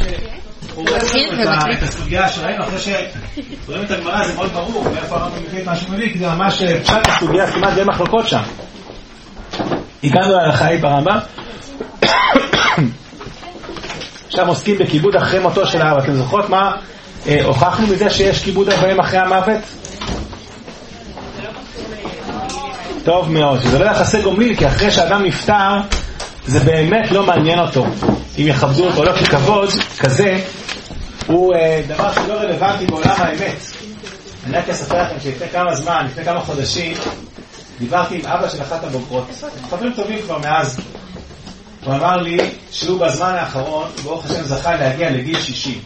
הוא את הסוגיה שראינו, אחרי שרואים את הגמרא זה מאוד ברור, ואיפה הרמב"ם מביא את מה שהוא מביא, כי זה ממש פשט הסוגיה, כמעט די מחלוקות שם. הגענו להלכה היא ברמב"ם. עכשיו עוסקים בכיבוד אחרי מותו של האב. אתם זוכרות מה הוכחנו מזה שיש כיבוד אבאים אחרי המוות? טוב מאוד, שזה לא יחסי גומלין, כי אחרי שאדם נפטר זה באמת לא מעניין אותו אם יכבדו אותו, לא, כי כבוד כזה הוא דבר שלא רלוונטי בעולם האמת. אני רק אספר לכם שלפני כמה זמן, לפני כמה חודשים, דיברתי עם אבא של אחת הבוגרות, חברים טובים כבר מאז. הוא אמר לי שהוא בזמן האחרון, ברוך השם, זכה להגיע לגיל 60.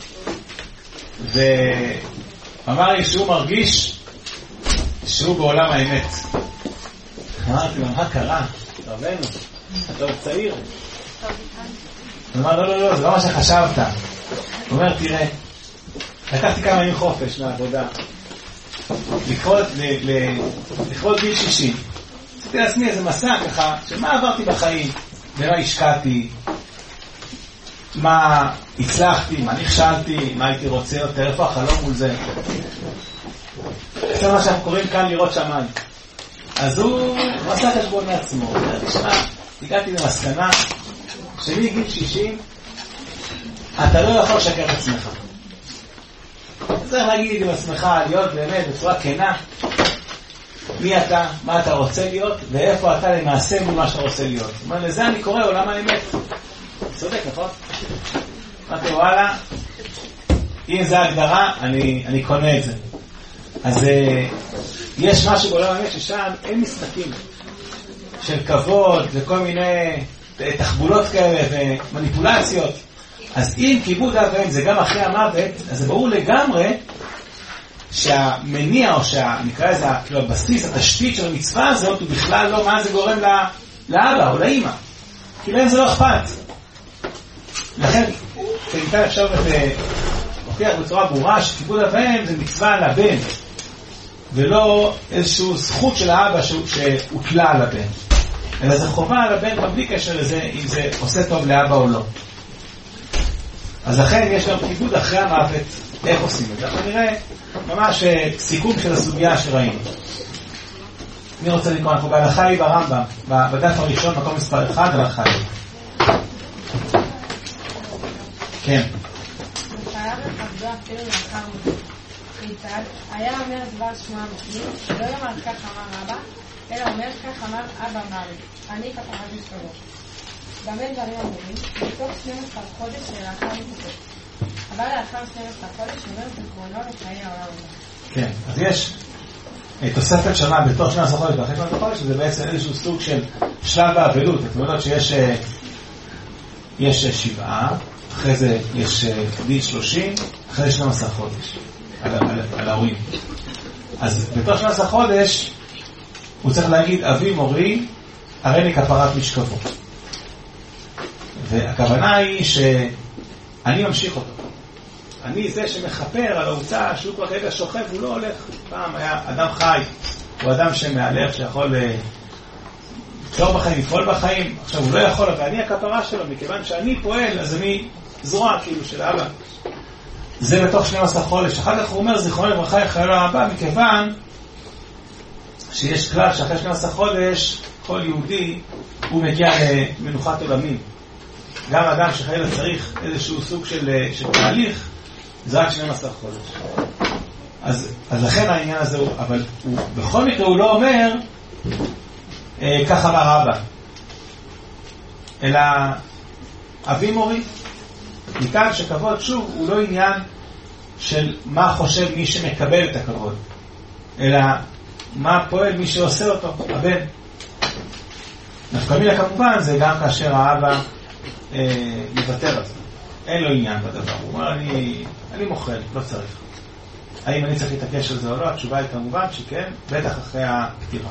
ואמר לי שהוא מרגיש שהוא בעולם האמת. אמרתי לו, מה קרה? רבנו, אתה עוד צעיר. הוא אמר, לא, זה לא מה שחשבת. הוא אומר, תראה, לקחתי כמה ימים חופש מהעבודה, לכבוד גיל 60. עשיתי לעצמי איזה מסע ככה, שמה עברתי בחיים, ומה השקעתי, מה הצלחתי, מה נכשלתי, מה הייתי רוצה יותר, איפה החלום מול זה. זה מה שאנחנו קוראים כאן לראות שמיים. אז הוא עשה חשבון מעצמו. הגעתי למסקנה שמגיל 60 אתה לא יכול לשקר את עצמך. צריך להגיד עם עצמך, להיות באמת בצורה כנה מי אתה, מה אתה רוצה להיות ואיפה אתה למעשה מול מה שאתה רוצה להיות. זאת אומרת, לזה אני קורא עולם האמת. צודק, נכון? אמרתי, וואלה, אם זה ההגדרה, אני קונה את זה. אז יש משהו בעולם האמת ששם אין משחקים של כבוד וכל מיני תחבולות כאלה ומניפולציות. אז אם כיבוד האבאים זה גם אחרי המוות, אז זה ברור לגמרי שהמניע או שנקרא לזה הבסיס, התשתית של המצווה הזאת הוא בכלל לא מה זה גורם לאבא או לאמא, כי להם זה לא אכפת. לכן ניתן עכשיו להוכיח בצורה ברורה שכיבוד אבאים זה מצווה לבן ולא איזושהי זכות של האבא שהוטלה על הבן, אלא זה חובה על הבן בלי קשר לזה אם זה עושה טוב לאבא או לא. אז לכן יש גם כיבוד אחרי המוות. איך עושים את זה? אנחנו נראה ממש סיכום של הסוגיה שראינו. אני רוצה לקרוא, אנחנו בהלכה היא ברמב"ם, בדף הראשון, מקום מספר 1, הלכה היא. כן. היה אומר דבר שמוע משלים, שלא יאמר כך אמר אבא, אלא אומר כך אמר אבא אמר לי, אני כפרת משכבו. במה דברים אמורים, בתוך 12 חודש שלאחר מכתוב. אבל לאחר 12 חודש אומר זיכרונו לחיי העולם הבא. כן, אז יש תוספת שנה בתוך 12 חודש ואחרי 12 חודש, זה בעצם איזשהו סוג של שלב האבלות. אתם יודעות שיש 7, אחרי זה יש גיל 30, אחרי זה 12 חודש על ההורים. אז בתוך 12 חודש הוא צריך להגיד אבי מורי הריני כפרת משכבו, והכוונה היא שאני ממשיך אותו, אני זה שמחפר על העובדה שהוא כבר כרגע שוכב, הוא לא הולך. פעם היה אדם חי, הוא אדם שמהלך שיכול לפתור בחיים, לפעול בחיים, עכשיו הוא לא יכול, אבל אני הכפרה שלו, מכיוון שאני פועל, אז אני זרוע כאילו של אבא. זה בתוך 12 חודש. אחר כך הוא אומר זיכרונו לברכה לחיי העולם הבא, מכיוון שיש כלל שאחרי 12 חודש כל יהודי הוא מגיע למנוחת עולמים. גם אדם שחייל צריך איזשהו סוג של תהליך, זה רק 12 חודש. אז לכן העניין הזה הוא, אבל בכל מקרה הוא לא אומר כך אמר אבא, אלא אבי מורי. מכאן שכבוד שוב הוא לא עניין של מה חושב מי שמקבל את הכבוד, אלא מה פועל מי שעושה אותו, הבן. נפקא מינה כמובן זה גם כאשר האבא מוותר על זה, אין לו עניין בדבר, הוא אומר אני מוכן, לא צריך. האם אני צריך להתעקש על זה או לא? התשובה היא כמובן שכן, בטח אחרי הפטירה.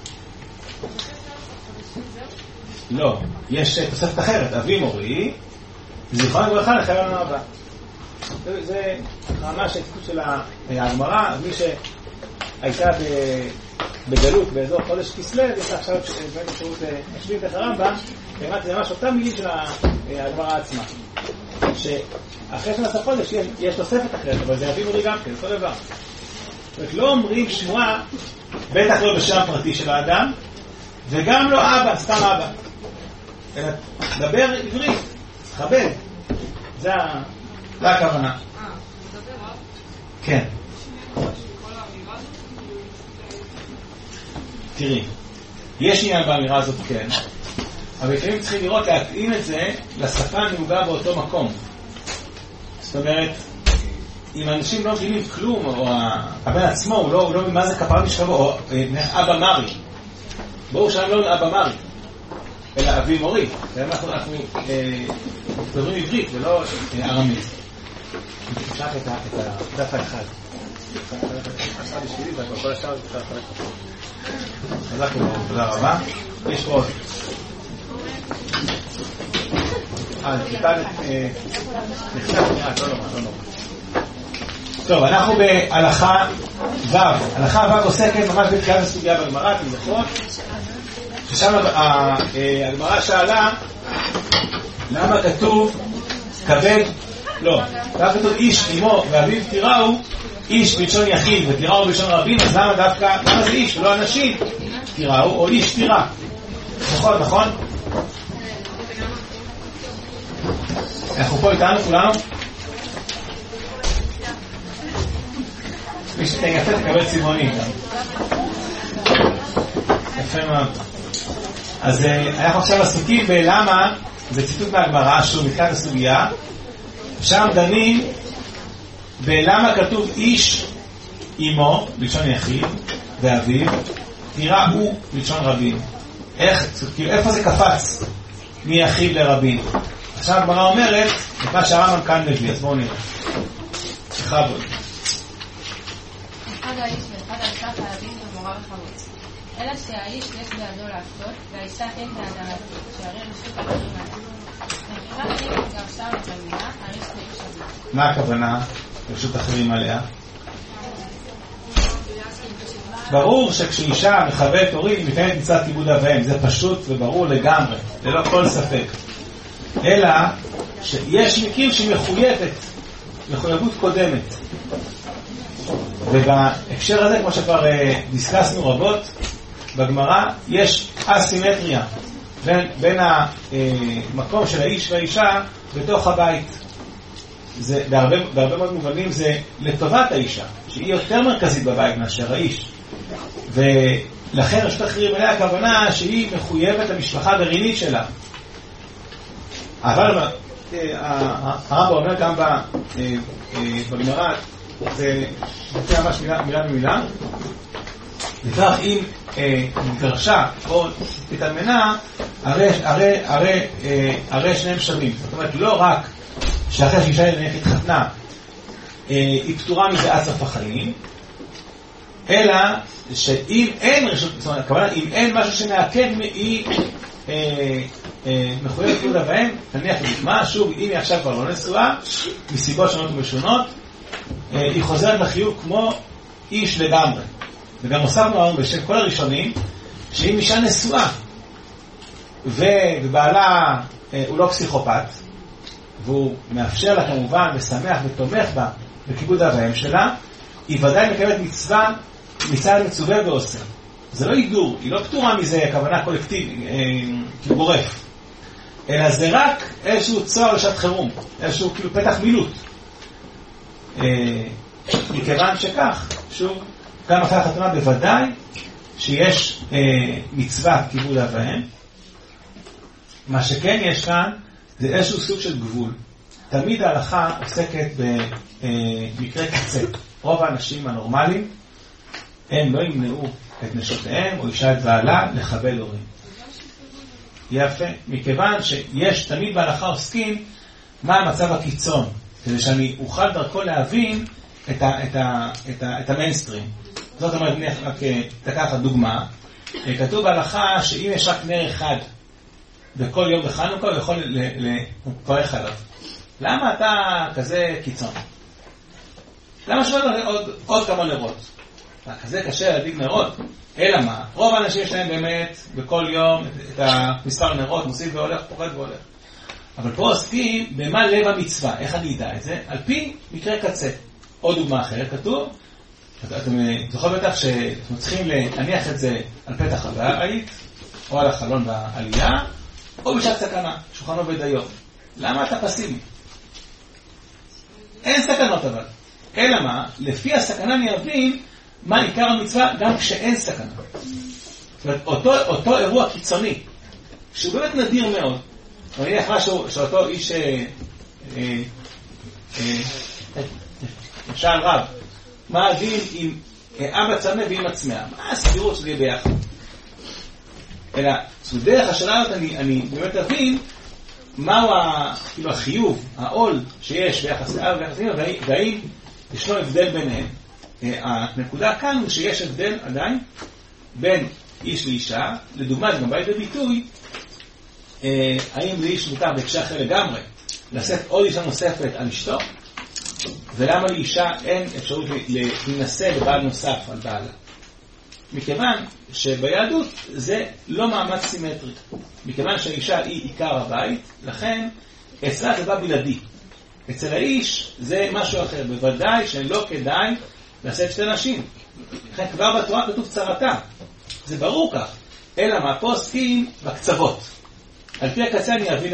לא, יש תוספת אחרת, אבי מורי זיכרונו לברכה לחיי העולם הבא. זה ממש ההתפתחות של הגמרא. מי שהייתה בגלות באזור חודש כסלו, יש עכשיו אפשרות להשלים את הרמב"ם, באמת זה ממש אותם מילים של הגמרא עצמה, שאחרי 12 חודש יש תוספת אחרת, אבל זה אביב אורי גם כן, אותו דבר. זאת אומרת, לא אומרים שמועה, בטח לא בשם פרטי של האדם, וגם לא אבא, סתם אבא. אלא דבר עברית, תכבד. זה הכוונה. כן. תראי, יש עניין באמירה הזאת, כן, אבל לפעמים צריכים לראות, להתאים את זה לשפה הנהוגה באותו מקום. זאת אומרת, אם אנשים לא מבינים כלום, או הבן עצמו, הוא לא מבין מה זה כפרה משכבו, או אבא מרי. בואו שם לא אבא מרי, אלא אבי מורי. אנחנו מדברים עברית ולא ארמית. אפשר את הדף האחד. עשה בשבילי, כל השאר זה אפשר לחלק. חזק וברוך, תודה רבה. יש עוד. טיפה נכתב, לא. טוב, אנחנו בהלכה ו'. הלכה ו' עוסקת ממש בתחילת הסוגיה בגמרא, אתם זוכרות? ששם הגמרא שאלה למה כתוב כבד, לא, למה כתוב איש אמו ואביו תיראו, איש בלשון יחיד ותיראו בלשון רבים, אז למה דווקא, למה זה איש ולא אנשים תיראו, או איש תירא? נכון? אנחנו פה איתנו כולנו? מי שתנגפת תקבל צבעוני יפה מאוד. אז אנחנו עכשיו עסוקים בלמה, זה ציטוט מהגמרא שהוא מתחילת הסוגיה, שם דנים בלמה כתוב איש אמו בלשון יחיד ואביו תירא הוא בלשון רבים. איפה זה קפץ מיחיד לרבים? עכשיו הגמרא אומרת את מה שהרמב"ם כאן מביא, אז בואו נראה. בכבוד. אחד האיש ואחד האישה חייבים במורה וחמוץ. אלא שהאיש יש בידו לעשות, והאישה אין בידה לעשות, שהרי רשות אחרים עליה. מכיוון אם גם שם את המילה, האיש תהיה שווה. מה הכוונה רשות אחרים עליה? ברור שכשאישה מכבדת הורים, מתאמת מצוות כיבוד אב ואם, זה פשוט וברור לגמרי, ללא כל ספק. אלא שיש מקרים שמחויבת, מחויבות קודמת. ובהקשר הזה, כמו שכבר דיסקסנו רבות, בגמרא יש אסימטריה בין המקום של האיש והאישה בתוך הבית. זה, בהרבה מאוד מובנים זה לטובת האישה, שהיא יותר מרכזית בבית מאשר האיש. ולכן רשות אחרים עליה הכוונה שהיא מחויבת למשפחה הגרעינית שלה. אבל הרב אומר גם בגמרא, זה מופיע ממש מילה במילה, וכך אם נתגרשה או תתאלמנה, הרי שניהם שווים. זאת אומרת, לא רק שאחרי שאישה התחתנה היא פטורה מזה עד סוף החיים, אלא שאם אין רשות, זאת אומרת, הכוונה, אם אין משהו שמעכב, היא מחויבת כיבוד אב ואם. נניח לדוגמה, שוב, אם היא עכשיו כבר לא נשואה, מסיבות שונות ומשונות, היא חוזרת לחיוב כמו איש לגמרי. וגם הוספנו היום בשם כל הראשונים, שאם אישה נשואה ובעלה הוא לא פסיכופת, והוא מאפשר לה כמובן ושמח ותומך בה בכיבוד אב ואם שלה, היא ודאי מקבלת מצווה מצד מצווה ועושה. זה לא הידור, היא לא פטורה מזה, הכוונה קולקטיב, כאילו גורף, אלא זה רק איזשהו צוהר לשעת חירום, איזשהו כאילו פתח מילוט. מכיוון שכך, שוב, גם אחרי החתונה בוודאי שיש מצוות כיבוד אב ואם. מה שכן יש כאן זה איזשהו סוג של גבול. תמיד ההלכה עוסקת במקרה קצה. רוב האנשים הנורמליים הם לא ימנעו את נשותיהם או אישה את בעלה לכבד הורים. יפה, מכיוון שיש תמיד בהלכה מה המצב הקיצון, כדי שאני אוכל דרכו להבין את המיינסטרים. זאת אומרת, רק תקח דוגמה, כתוב בהלכה שאם יש רק נר אחד בכל יום בחנוכה, הוא יכול לפרח עליו. למה אתה כזה קיצון? למה שואל עוד כמה נרות? כזה קשה להדליק נרות? אלא מה? רוב האנשים יש להם באמת בכל יום את המספר נרות, מוסיף והולך, פוחד והולך. אבל פה עוסקים במה לב המצווה. איך אני אדע את זה? על פי מקרה קצה. עוד דוגמה אחרת, כתוב, אתם זוכרים בטח שאתם צריכים להניח את זה על פתח הבית, או על החלון בעלייה, או בשעת סכנה, שולחנו ודיו. למה אתה פסימי? אין סכנות אבל. אלא מה? לפי הסכנה אני אבין מה עיקר המצווה גם כשאין סכנה. זאת אומרת, אותו אירוע קיצוני, שהוא באמת נדיר מאוד. אני נניח משהו שאותו איש שאל רב, מה הדין עם אבא צמא ואמא צמאה? מה הסבירות שזה יהיה ביחד? אלא, דרך השאלה הזאת אני באמת אבין מהו החיוב, העול שיש ביחס לאבא וביחס לאמא, והאם ישנו הבדל ביניהם. הנקודה כאן הוא שיש הבדל עדיין בין איש לאישה, לדוגמה, גם בא לידי ביטוי, האם לאיש מותר בהקשר אחר לגמרי לשאת עוד אישה נוספת על אשתו, ולמה לאישה אין אפשרות להינשא לבעל נוסף על בעלה. מכיוון שביהדות זה לא מעמד סימטרי. מכיוון שהאישה היא עיקר הבית, לכן אצלה זה בא בלעדי. אצל האיש זה משהו אחר. בוודאי שלא כדאי לשאת שתי נשים. לכן כבר בתורה כתוב צרתה. זה ברור כך. אלא מה, פה עוסקים בקצוות. על פי הקצה אני אבין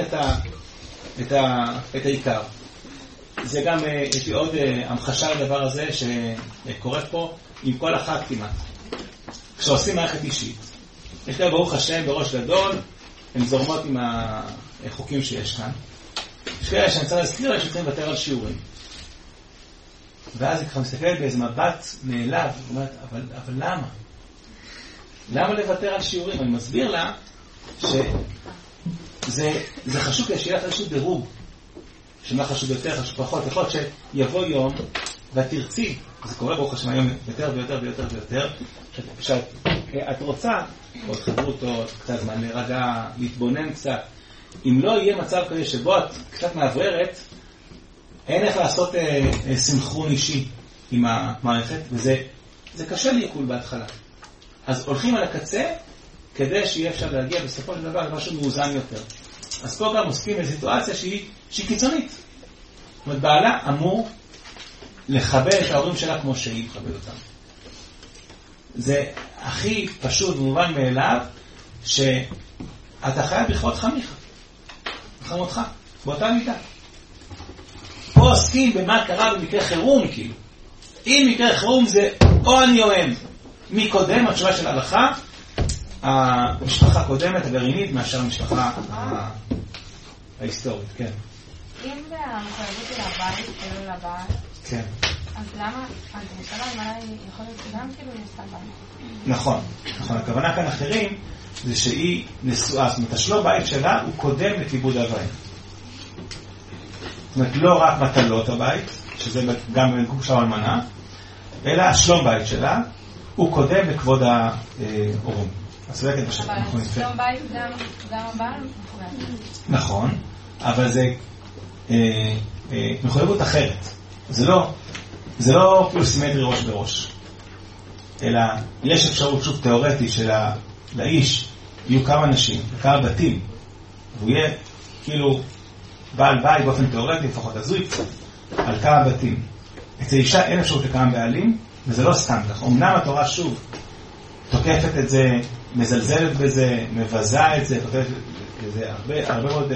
את העיקר. זה גם, יש לי עוד המחשה לדבר הזה שקורה פה עם כל אחת כמעט. כשעושים מערכת אישית, יש לה ברוך השם בראש גדול, הן זורמות עם החוקים שיש כאן. יש כאלה שאני צריך להזכיר, יש צריכים לוותר על שיעורים. ואז היא ככה מסתכלת באיזה מבט נעלב, ואומרת, אבל למה? למה לוותר על שיעורים? אני מסביר לה שזה חשוב כי שיהיה לך איזשהו דירוג. שמה חשוב יותר, חשוב פחות, יכול להיות שיבוא יום ואת תרצי, זה קורה ברוך השם היום יותר ויותר ויותר ויותר, שאת רוצה עוד חברות או קצת זמן להירגע, להתבונן קצת. אם לא יהיה מצב כזה שבו את קצת מעבררת, אין איך לעשות סינכרון אישי עם המערכת, וזה קשה לעיכול בהתחלה. אז הולכים על הקצה כדי שיהיה אפשר להגיע בסופו של דבר למשהו מאוזן יותר. אז פה גם עוסקים בסיטואציה שהיא קיצונית. זאת אומרת, בעלה אמור לכבד את ההורים שלה כמו שהיא מכבד אותם. זה הכי פשוט ומובן מאליו שאתה חייב לכבוד חמותך, באותה מידה. פה עוסקים במה קרה במקרה חירום, כאילו. אם מקרה חירום זה או אני או הם. מי קודם? התשובה של הלכה, המשפחה קודמת, הגרעינית, מאשר המשפחה ההיסטורית, כן. אם זה המחויבות של הבית, כאילו לבית, כן. אז למה, אז משאלה, יכול להיות שגם כאילו נסתה בית. נכון. הכוונה כאן אחרים, זה שהיא נשואה, זאת אומרת, השלום בית שלה הוא קודם לכיבוד הבית. זאת אומרת, לא רק מטלות הבית, שזה גם בנקום של האלמנה, אלא השלום בית שלה הוא קודם לכבוד ההורים. אבל שלום בית גם הבעל מחויב. נכון, אבל זה מחויבות אחרת. זה לא כאילו סימטרי ראש בראש. אלא יש אפשרות שוב תיאורטית שלאיש יהיו כמה נשים, כמה בתים, והוא יהיה כאילו בעל בית באופן תיאורטי, לפחות הזוי קצת, על כמה בתים. אצל אישה אין אפשרות לכמה בעלים, וזה לא סתם כך. אמנם התורה שוב תוקפת את זה, מזלזלת בזה, מבזה את זה, תוקפת את זה הרבה מאוד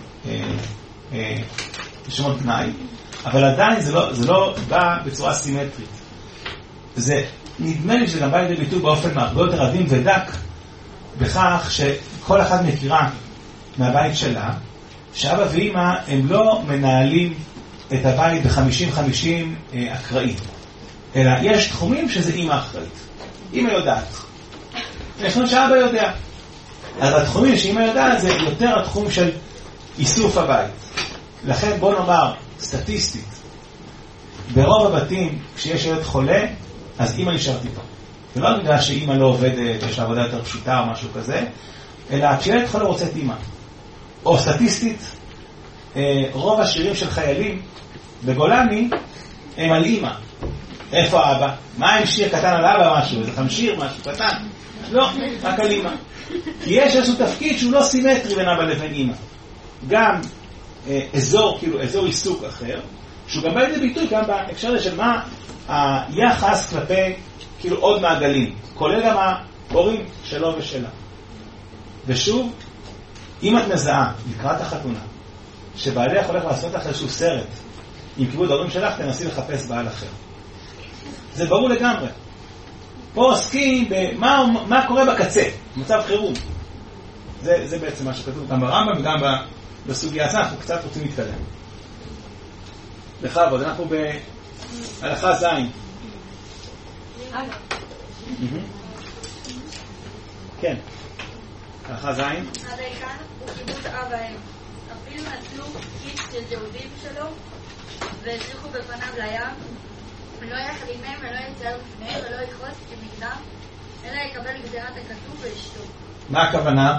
שמות תנאי, אבל עדיין זה לא בא בצורה סימטרית. זה נדמה לי שגם בא לידי ביטוי באופן הרבה יותר עדין ודק, בכך שכל אחד מכירה מהבית שלה, שאבא ואמא הם לא מנהלים את הבית ב-50-50 אקראי, אלא יש תחומים שזה אמא אחראית. אמא יודעת. יש לנו שאבא יודע. אז התחומים שאמא יודעת זה יותר התחום של איסוף הבית. לכן בוא נאמר, סטטיסטית, ברוב הבתים כשיש ילד חולה, אז אמא נשארתי פה. זה לא בגלל שאמא לא עובדת, יש לה עבודה יותר פשוטה או משהו כזה, אלא כשילד חולה רוצה את אמא. או סטטיסטית, רוב השירים של חיילים בגולני הם על אמא. איפה אבא? מה עם שיר קטן על אבא משהו? איזה חמשיר משהו קטן? לא, רק על אמא. כי יש איזשהו תפקיד שהוא לא סימטרי בין אבא לבין אמא. גם אזור, כאילו אזור עיסוק אחר, שהוא גם בא לידי ביטוי גם בהקשר הזה של מה היחס כלפי כאילו עוד מעגלים, כולל גם ההורים שלו ושלה. ושוב, אם את מזהה לקראת החתונה שבעלך הולך לעשות לך איזשהו סרט עם כיבוד ההורים שלך, תנסי לחפש בעל אחר. זה ברור לגמרי. פה עוסקים במה קורה בקצה, מצב חירום. זה בעצם מה שכתוב גם ברמב"ם וגם בסוגיה הזאת. אנחנו קצת רוצים להתקדם. בכבוד, אנחנו בהלכה ז'. כן. הלכה ז'. הדייקן הוא כיבוד אב ואם. אפילו נטלו כיס של דודים שלו והזריחו בפניו לים, ולא יחרימם ולא יצייר בפניהם ולא יכעוס כמקדם, אלא יקבל גזירת הכתוב ואשתו. מה הכוונה?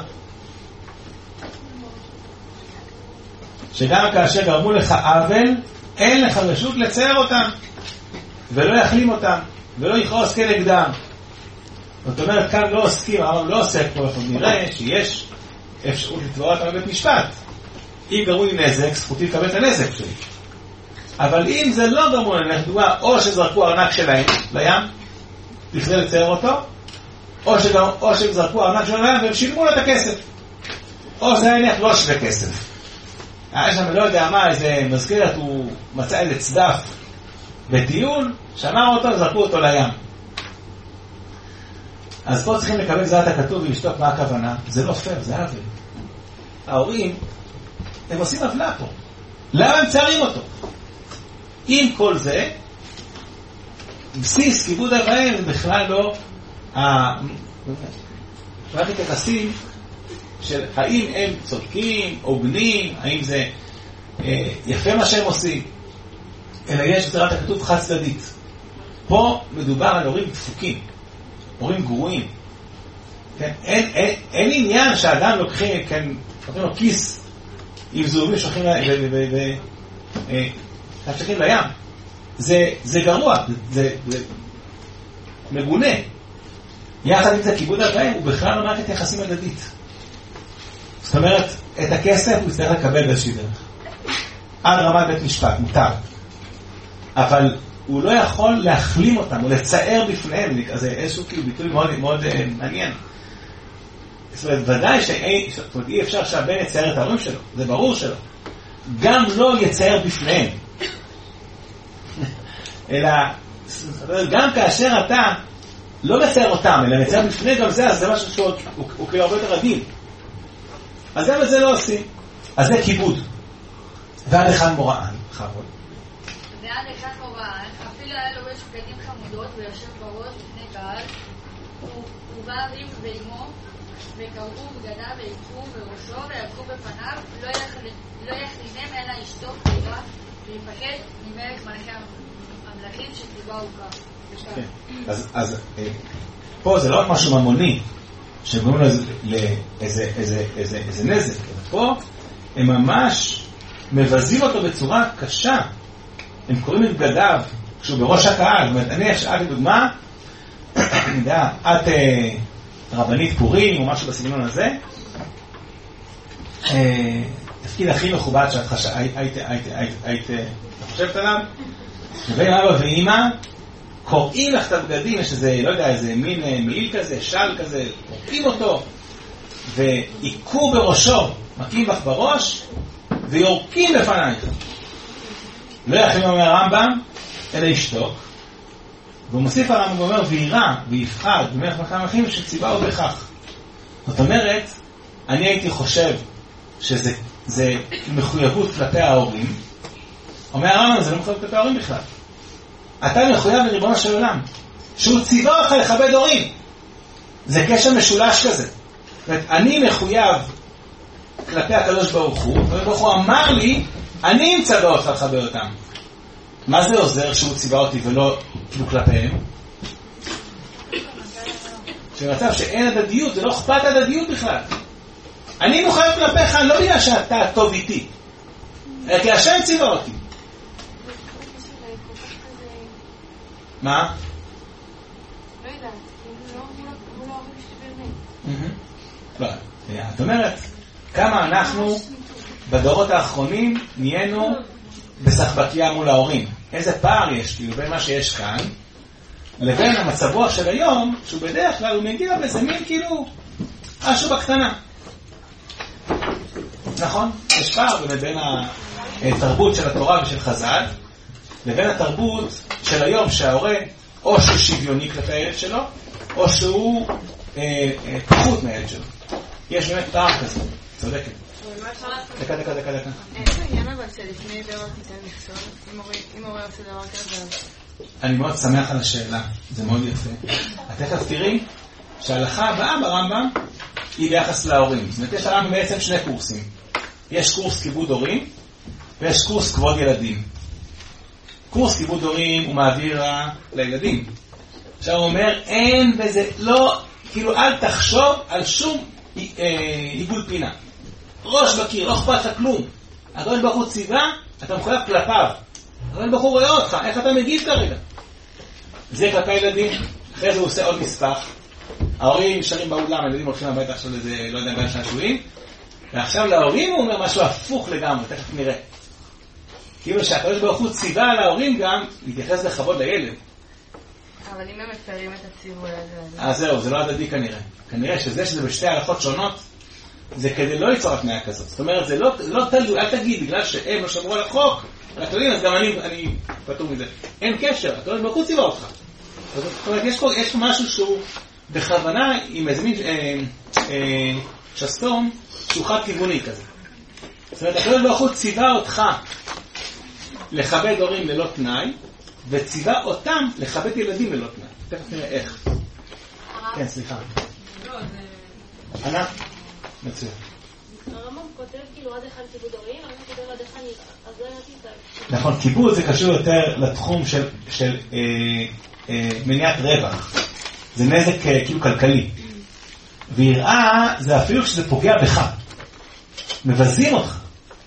שגם כאשר גרמו לך עוול, אין לך רשות לצייר אותם, ולא יחלים אותם, ולא יכעוס כנגדם. זאת אומרת, כאן לא עוסקים, הרב לא עוסק פה, אנחנו נראה שיש אפשרות לתבוע אותם בבית משפט. אם גרמו לי נזק, זכותי לקבל את הנזק שלי. אבל אם זה לא גרמו לי נזק, או שזרקו ארנק שלהם לים, בכדי לצייר אותו, או שזרקו ארנק שלהם לים והם שילמו לו את הכסף. או זה היה לא שווה כסף. היה שם, לא יודע מה, איזה מזכרת, הוא מצא איזה צדף בטיול, שמר אותו וזרקו אותו לים. אז פה צריכים לקבל גזירת הכתוב ולשתוק מה הכוונה. זה לא פייר, זה עוול. ההורים, הם עושים עוולה פה. למה הם ציירים אותו? עם כל זה, בסיס כיבוד אב ואם זה בכלל לא רק התייחסים של האם הם צודקים, הוגנים, האם זה יפה מה שהם עושים, אלא יש גזירת הכתוב חד צדדית. פה מדובר על הורים דפוקים, הורים גרועים. כן? אין עניין שהאדם לוקחים לו כיס עם זהובים שולחים לים. זה גרוע, זה מגונה. יחד עם זה כיבוד אב ואם הוא בכלל לא מערכת יחסים הדדית. זאת אומרת, את הכסף הוא יצטרך לקבל באיזושהי דרך. עד רמת בית משפט, מותר. אבל הוא לא יכול להחלים אותם או לצייר בפניהם. זה איזשהו כאילו ביטוי מאוד, מאוד מעניין. זאת אומרת, ודאי שאי אפשר שהבן יצייר את ההורים שלו. זה ברור שלו. גם לא יצייר בפניהם. אלא, גם כאשר אתה לא מצייר אותם, אלא מצייר בפני גם זה, אז זה משהו שהוא כאילו הרבה יותר רגיל. אז גם את זה לא עושים. אז זה כיבוד. ועד אחד מוראן, חבוד. ועד אחד מוראן, אפילו היה לובש בגדים חמודות ויושב בראש לפני קהל, הוא בא אביו ואימו, וקראו בגדיו ויקרו בראשו ויקרו בפניו, לא יחרימם אלא אשתו קרובה, ויפחד ממלך מלכי המלכים שציווה הוקם. אז פה זה לא רק משהו ממוני, שגורם לאיזה נזק. פה הם ממש מבזים אותו בצורה קשה. הם קוראים את בגדיו כשהוא בראש הקהל. זאת אומרת, אני את לדוגמה, אני יודע, את רבנית פורים או משהו בסגנון הזה, תפקיד הכי מכובד שאת היית חושבת עליו, ובין אבא ואמא קוראים לך את הבגדים, יש איזה, לא יודע, איזה מין מעיל כזה, של כזה, קוראים אותו, ועיקו בראשו, מכים לך בראש, ויורקים לפנייך. לא יכולים אומר הרמב"ם, אלא ישתוק. והוא מוסיף הרמב"ם ואומר, וירא, ויפחד, ומלך מלכי המלכים שציווהו בכך. זאת אומרת, אני הייתי חושב שזה מחויבות כלפי ההורים. אומר הרמב"ם, זה לא מחויבות כלפי ההורים בכלל. אתה מחויב לריבונו של עולם, שהוא ציווה אותך לכבד הורים. זה קשר משולש כזה. זאת אומרת, אני מחויב כלפי הקדוש ברוך הוא, וברוך הוא אמר לי, אני מצווה אותך לכבד אותם. מה זה עוזר שהוא ציווה אותי ולא כאילו כלפיהם? שבמצב שאין הדדיות, זה לא אכפת הדדיות בכלל. אני מחויב כלפיך לא בגלל שאתה טוב איתי, אלא כי השם ציווה אותי. מה? לא יודעת, הוא לא אומרים שבאמת. את אומרת, כמה אנחנו בדורות האחרונים נהיינו בסחבקיה מול ההורים. איזה פער יש כאילו בין מה שיש כאן לבין המצב רוח של היום, שהוא בדרך כלל הוא מגיע בזה מין כאילו משהו בקטנה. נכון? יש פער בין התרבות של התורה ושל חז"ל לבין התרבות של היום, שההורה או שהוא שוויוני כלפי הילד שלו או שהוא פחות מהילד שלו. יש באמת פער כזה, צודקת. דקה. איזה עניין אבל שלפני דבר תיתן מכשול? אם הורה עושה דבר כזה? אני מאוד שמח על השאלה, זה מאוד יפה. את תכף תראי שההלכה הבאה ברמב"ם היא ביחס להורים. זאת אומרת, יש לרמב"ם בעצם שני קורסים. יש קורס כיבוד הורים ויש קורס כבוד ילדים. קורס כיבוד הורים הוא מעביר לילדים. עכשיו הוא אומר, אין בזה, לא, כאילו אל תחשוב על שום עיגול פינה. ראש בקיר, לא אכפת לך כלום. הקדוש ברוך הוא ציווה, אתה מחויב כלפיו. הקדוש ברוך הוא רואה אותך, איך אתה מגיב כרגע? זה כלפי ילדים. אחרי זה הוא עושה עוד נספח. ההורים נשארים באולם, הילדים הולכים הביתה עכשיו לזה, לא יודע, גן שעשועים. ועכשיו להורים הוא אומר משהו הפוך לגמרי, תכף נראה. כאילו שהקדוש ברוך הוא ציווה על ההורים גם להתייחס לכבוד לילד. אבל אם הם מפרים את הציווי הזה... אז זהו, זה לא הדדי כנראה. כנראה שזה בשתי הלכות שונות, זה כדי לא ליצור התניה כזאת. זאת אומרת, זה לא תלוי, אל תגיד, בגלל שהם לא שמרו על החוק, רק תגיד, אז גם אני פטור מזה. אין קשר, הקדוש ברוך הוא ציווה אותך. זאת אומרת, יש פה משהו שהוא בכוונה עם איזה מין שסתום שהוא חד כיווני כזה. זאת אומרת, הקדוש ברוך הוא ציווה אותך לכבד הורים ללא תנאי, וציווה אותם לכבד ילדים ללא תנאי. תכף נראה איך. כן, סליחה. ענה? מצוין. הרמב"ם כותב כאילו עד אחד כיבוד הורים, הרמב"ם כותב עד אחד אז לא ידעתי את זה. נכון, כיבוד זה קשור יותר לתחום של מניעת רווח. זה נזק כאילו כלכלי. ויראה זה אפילו שזה פוגע בך. מבזים אותך.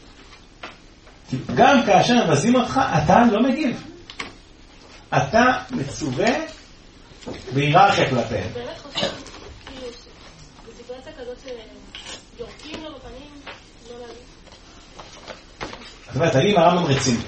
גם כאשר מבזים אותך, אתה לא מגיב. אתה מצווה בהיררכיה כלפיהם. באמת חושב, כאילו, בסיטואציה כזאת שיורקים לו בפנים, לא להגיד. זאת אומרת, אני עם הרמב"ם רציני.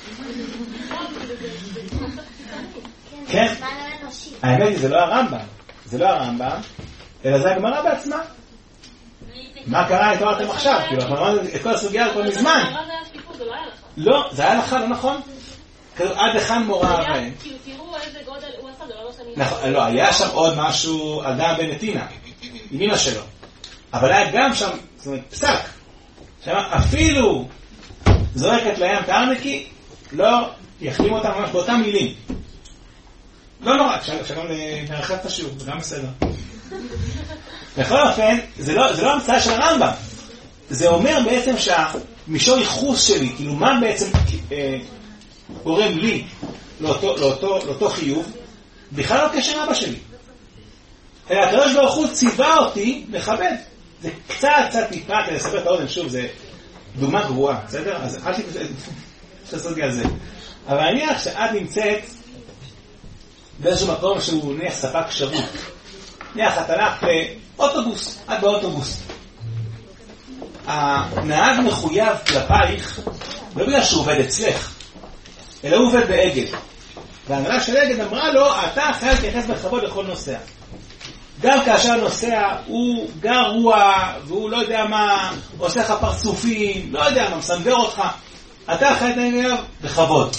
כן, האמת היא, זה לא הרמב"ם. זה לא הרמב"ם, אלא זה הגמרא בעצמה. מה קרה איתו אתם עכשיו? כאילו, אנחנו אמרנו את כל הסוגיה כבר מזמן. הרמב"ם זה היה שקיפות, זה לא היה לך. לא, זה היה לך, לא נכון? עד לכאן מורה בהם. כאילו, תראו איזה גודל הוא עשה, זה לא שאני... נכון, לא, היה שם עוד משהו על דעה בן נתינה, עם אמא שלו. אבל היה גם שם, זאת אומרת, פסק. אפילו זורקת לים תארנקי, לא יחלים אותם ממש באותם מילים. לא נורא, כשגם נרחב את השיעור, זה גם בסדר. בכל אופן, זה לא המצאה של הרמב"ם. זה אומר בעצם שהמישור ייחוס שלי, כאילו מה בעצם גורם לי לאותו חיוב, בכלל לא קשר אבא שלי. אלא הקדוש ברוך הוא ציווה אותי לכבד. זה קצת טיפה, כדי לספר את האוזן, שוב, זה דוגמה גרועה, בסדר? אז אל תעשו לי על זה. אבל נניח שאת נמצאת באיזשהו מקום שהוא נניח ספק שירות. נניח את הלך לאוטובוס, את באוטובוס. הנהג מחויב כלפייך, לא בגלל שהוא עובד אצלך, אלא הוא עובד באגד. והנהלה של אגד אמרה לו, אתה חייב להתייחס בכבוד לכל נוסע. גם כאשר הנוסע הוא גרוע, והוא לא יודע מה, עושה לך פרצופים, לא יודע מה, מסנגר אותך, אתה חייב להתייחס בכבוד.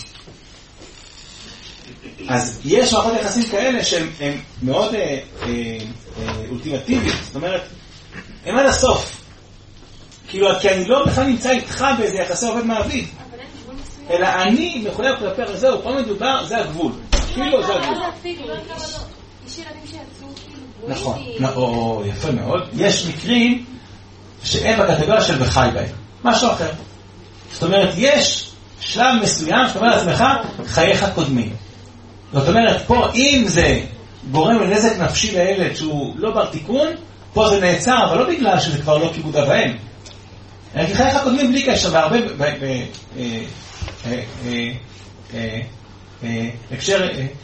אז יש מערכות יחסים כאלה שהן מאוד אולטימטיביות, זאת אומרת, הם עד הסוף. כאילו, כי אני לא בכלל נמצא איתך באיזה יחסי עובד מעביד. אלא אני מחויב כלפי זהו, פה מדובר, זה הגבול. כאילו, זה הגבול. יש ילדים שיצאו כאילו... נכון, יפה מאוד. יש מקרים שאין בקטגוריה של בחי בהם. משהו אחר. זאת אומרת, יש שלב מסוים שאתה אומר לעצמך, חייך קודמים. זאת אומרת, פה אם זה גורם לנזק נפשי לילד שהוא לא בר תיקון, פה זה נעצר, אבל לא בגלל שזה כבר לא כיבוד אבהם. כי חייך קודמים בלי קשר, והרבה הקשר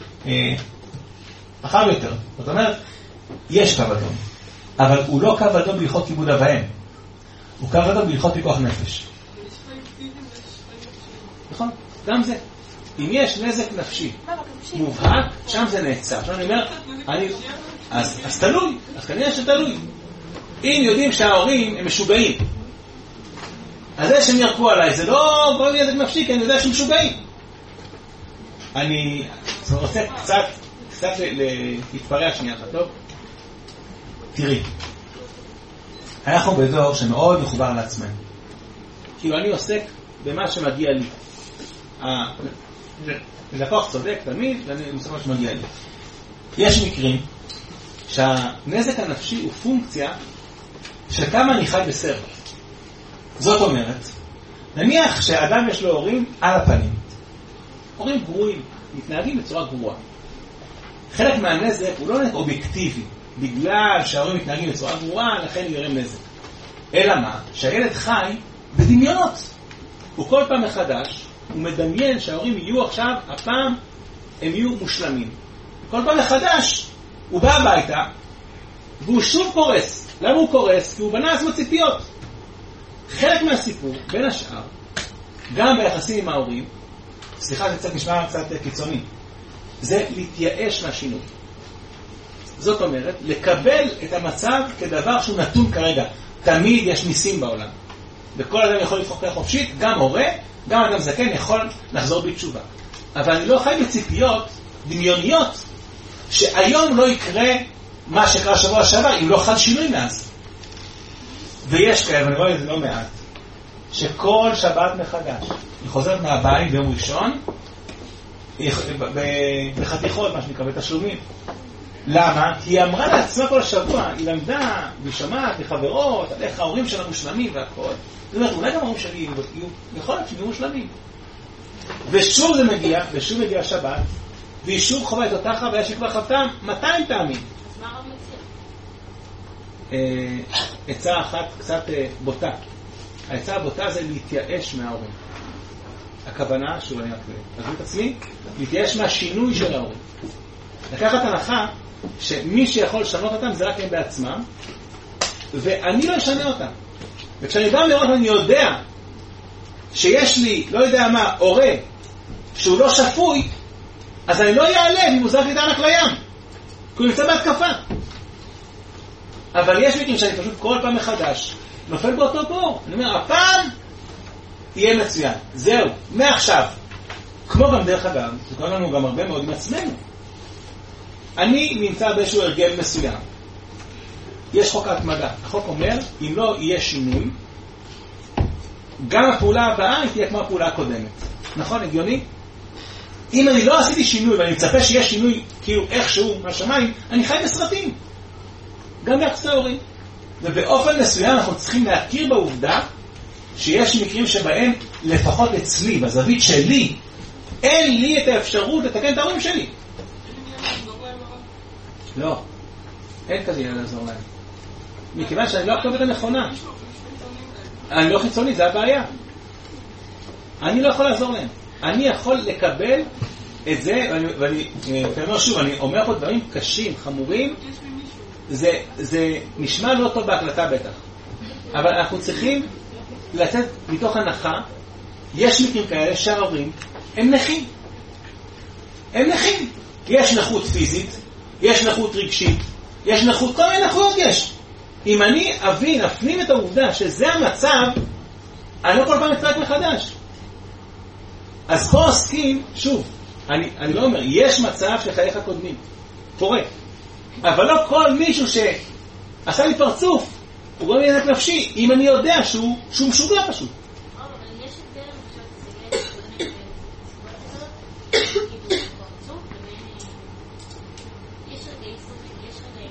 רחב יותר. זאת אומרת, יש קו אדום, אבל הוא לא קו אדום בהלכות כיבוד אבהם. הוא קו אדום בהלכות פיקוח נפש. גם זה. אם יש נזק נפשי מובהק, שם זה נעצר. עכשיו אני אומר, אז תלוי, אז כנראה שתלוי. אם יודעים שההורים הם משוגעים, אז זה שהם ירקו עליי, זה לא כל נזק נפשי, כי אני יודע שהם משוגעים. אני רוצה קצת להתפרע שנייה אחת, טוב? תראי, אנחנו בדור שמאוד מחובר לעצמנו. כאילו אני עוסק במה שמגיע לי. לקוח צודק תמיד, ואני עושה מה שמגיע לי. יש מקרים שהנזק הנפשי הוא פונקציה של כמה אני חי בסרט. זאת אומרת, נניח שאדם יש לו הורים על הפנים. הורים גרועים, מתנהגים בצורה גרועה. חלק מהנזק הוא לא נזק אובייקטיבי, בגלל שההורים מתנהגים בצורה גרועה, לכן יגרם נזק. אלא מה? שהילד חי בדמיונות. הוא כל פעם מחדש, הוא מדמיין שההורים יהיו עכשיו, הפעם הם יהיו מושלמים. כל פעם מחדש, הוא בא הביתה, והוא שוב קורס. למה הוא קורס? כי הוא בנה עצמו ציפיות. חלק מהסיפור, בין השאר, גם ביחסים עם ההורים, סליחה, זה קצת נשמע קצת קיצוני, זה להתייאש מהשינוי. זאת אומרת, לקבל את המצב כדבר שהוא נתון כרגע. תמיד יש ניסים בעולם. וכל אדם יכול לבחור חופשית, גם הורה, גם אדם זקן יכול לחזור בתשובה. אבל אני לא חי בציפיות דמיוניות, שהיום לא יקרה מה שקרה שבוע שעבר, אם לא חד שינוי מאז. ויש כאלה, ואני רואה את זה לא מעט, שכל שבת מחדש, היא חוזרת מהבית ביום ראשון, בחתיכות, מה שנקרא, בתשלומים. למה? כי היא אמרה לעצמה כל השבוע, היא למדה, והיא שמעת לחברות, על איך ההורים שלה מושלמים והכל. זאת אומרת, אולי גם ההורים שלי יהיו, יכול להיות שהם יהיו מושלמים. ושוב זה מגיע, ושוב מגיע השבת, והיא שוב חווה את אותה חוויה שהיא כבר חוותה 200 פעמים. אז מה הרב מציע? עצה אחת קצת בוטה. העצה הבוטה זה להתייאש מההורים. הכוונה, שוב אני אקריא את עצמי, להתייאש מהשינוי של ההורים. לקחת הנחה שמי שיכול לשנות אותם זה רק הם בעצמם, ואני לא אשנה אותם. וכשאני בא לראות אני יודע שיש לי, לא יודע מה, הורה שהוא לא שפוי, אז אני לא אעלב אם הוא זרק לי את הענק לים, כי הוא נמצא בהתקפה. אבל יש מקרים שאני פשוט כל פעם מחדש נופל באותו בור. אני אומר, הפעם יהיה מצוין. זהו, מעכשיו. כמו גם דרך אגב, זה קורה לנו גם הרבה מאוד עם עצמנו. אני נמצא באיזשהו הרגל מסוים. יש חוק ההתמדה. החוק אומר, אם לא יהיה שינוי, גם הפעולה הבאה היא תהיה כמו הפעולה הקודמת. נכון? הגיוני? אם אני לא עשיתי שינוי, ואני מצפה שיהיה שינוי כאילו איכשהו מהשמיים, אני חי בסרטים. גם ביחסי ההורים. ובאופן מסוים אנחנו צריכים להכיר בעובדה שיש מקרים שבהם, לפחות אצלי, בזווית שלי, אין לי את האפשרות לתקן את ההורים שלי. לא. אין כזה יהיה לעזור להם. מכיוון שאני לא הכתובת הנכונה. אני לא חיצוני, זה הבעיה. אני לא יכול לעזור להם. אני יכול לקבל את זה, ואני אומר שוב, אני אומר פה דברים קשים, חמורים, זה נשמע לא טוב בהקלטה בטח. אבל אנחנו צריכים לצאת מתוך הנחה, יש מקרים כאלה שההורים הם נכים. הם נכים. יש נכות פיזית, יש נכות רגשית, יש נכות, כל מיני נכויות יש. אם אני אפנים את העובדה שזה המצב, אני לא כל פעם אצטרק מחדש. אז פה עוסקים, שוב, אני לא אומר, יש מצב שחייך קודמים, קורה. אבל לא כל מישהו שעשה לי פרצוף, הוא גם נזק נפשי, אם אני יודע שהוא משוגע פשוט. אבל יש הבדל, אני חושבת, יש פרצוף, יש רגעים סופים, יש רגעים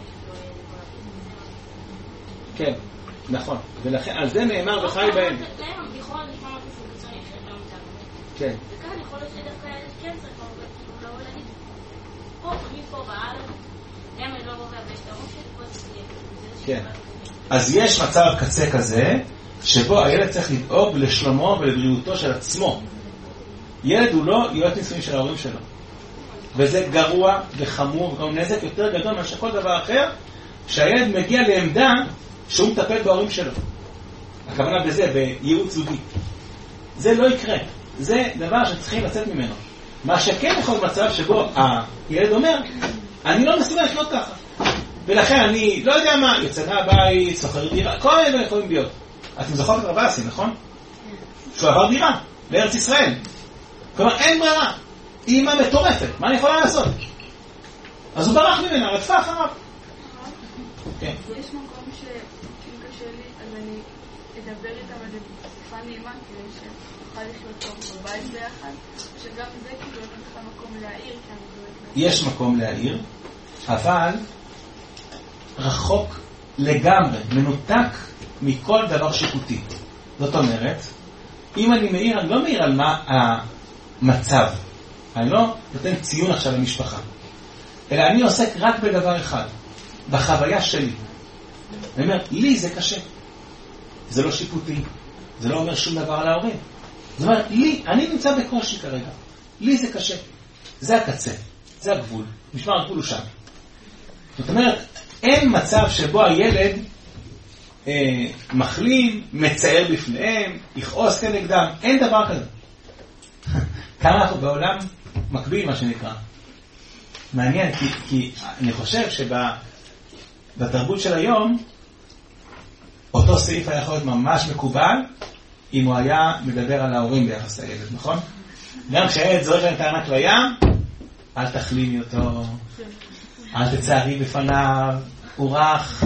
כן, נכון. ולכן, על זה נאמר וחי בהם. להם הבדיחות נשמע משהו קיצוני, שאתה לא מתאר. כן. וכאן יכול להיות שדווקא הילד כן צריך לא להגיד. פה, מפה בארץ, למה אני לא רואה ויש את הרוב שלי, פה זה יהיה. כן. אז יש מצב קצה כזה, שבו הילד צריך לדאוג לשלומו ולבריאותו של עצמו. ילד הוא לא להיות ניסויים של ההורים שלו. וזה גרוע וחמור, וגם נזק יותר גדול מאשר כל דבר אחר, שהילד מגיע לעמדה שהוא מטפל בהורים שלו. הכוונה בזה, בייעוץ זוגי. זה לא יקרה. זה דבר שצריכים לצאת ממנו. מה שכן יכול מצב שבו הילד אומר, אני לא מסוגל לחיות ככה. ולכן אני לא יודע מה, יוצא מהבית, סוחר דירה, כל מיני דברים יכולים להיות. אתם זוכרות את רב אסי, נכון? שהוא עבר דירה לארץ ישראל. כלומר, אין ברירה. אימא מטורפת, מה אני יכולה לעשות? אז הוא ברח ממנה, רדפה אחריו. כן. יש מקום שאם קשה לי, אז אני אדבר איתם על זה בשפה נעימה, כדי שאוכל לחיות טוב בבית ביחד, שגם זה כאילו אין לך מקום להעיר, יש מקום להעיר, אבל רחוק לגמרי, מנותק מכל דבר שיפוטי. זאת אומרת, אם אני מעיר, אני לא מעיר על מה המצב. אני לא נותן ציון עכשיו למשפחה. אלא אני עוסק רק בדבר אחד, בחוויה שלי. אני אומר, לי זה קשה. זה לא שיפוטי. זה לא אומר שום דבר על ההורים. זאת אומרת, לי, אני נמצא בקושי כרגע. לי זה קשה. זה הקצה. זה הגבול. משמר הגבול הוא שם. זאת אומרת, אין מצב שבו הילד מחלים, מצער בפניהם, יכעוס כנגדם. אין דבר כזה. כמה אנחנו בעולם מקביל, מה שנקרא. מעניין, כי אני חושב שבתרבות של היום, אותו סעיף היה יכול להיות ממש מקובל, אם הוא היה מדבר על ההורים ביחס לילד, נכון? גם כשהילד זורק להם את הענק לים, אל תחלימי אותו, אל תצערי בפניו, הוא רך.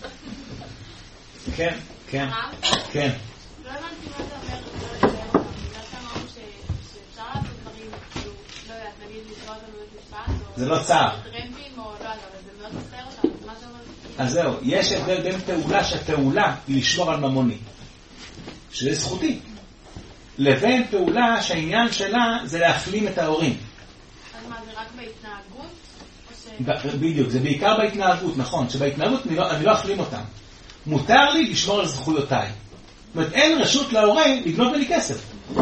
כן, כן, כן. לא הבנתי מה זה אומר, לא לדבר אותם, בגלל שאמרנו שאפשר לעשות דברים, לא יודעת, נגיד לקרוא אותנו במשפט, זה לא צער. טרמפים או לא, אבל זה מאוד מצטער אותם, אז מה זה אומר? אז זהו, יש הבדל בין פעולה שהפעולה היא לשמור על ממוני, שזה זכותי, לבין פעולה שהעניין שלה זה להחלים את ההורים. אז מה, זה רק בהתנהגות? בדיוק, זה בעיקר בהתנהגות, נכון, שבהתנהגות אני לא אחלים אותם. מותר לי לשמור על זכויותיי. זאת אומרת, אין רשות להורה לגנוב לי כסף.